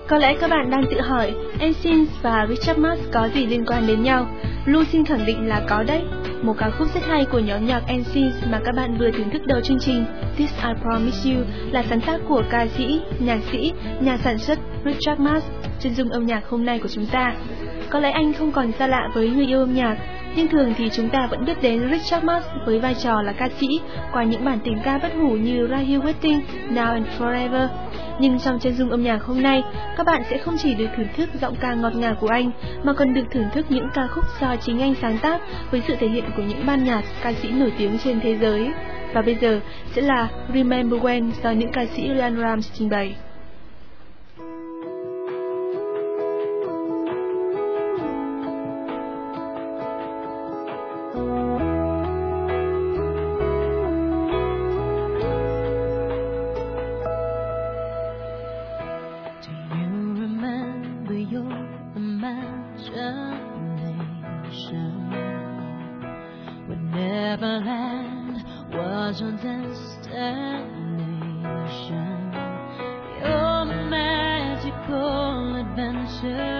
Có lẽ các bạn đang tự hỏi, NSYNC và Richard Marx có gì liên quan đến nhau? Lu xin khẳng định là có đấy. Một ca khúc rất hay của nhóm nhạc NSYNC mà các bạn vừa thưởng thức đầu chương trình, This I Promise You, là sáng tác của ca sĩ, nhạc sĩ, nhà sản xuất Richard Marx, chân dung âm nhạc hôm nay của chúng ta. Có lẽ anh không còn xa lạ với người yêu âm nhạc, nhưng thường thì chúng ta vẫn biết đến Richard Marx với vai trò là ca sĩ qua những bản tình ca bất hủ như Right Here Waiting, Now and Forever. Nhưng trong chân dung âm nhạc hôm nay, các bạn sẽ không chỉ được thưởng thức giọng ca ngọt ngào của anh, mà còn được thưởng thức những ca khúc do chính anh sáng tác với sự thể hiện của những ban nhạc, ca sĩ nổi tiếng trên thế giới. Và bây giờ sẽ là Remember When do những ca sĩ Ryan Rams trình bày. Neverland was your destination, your magical adventure.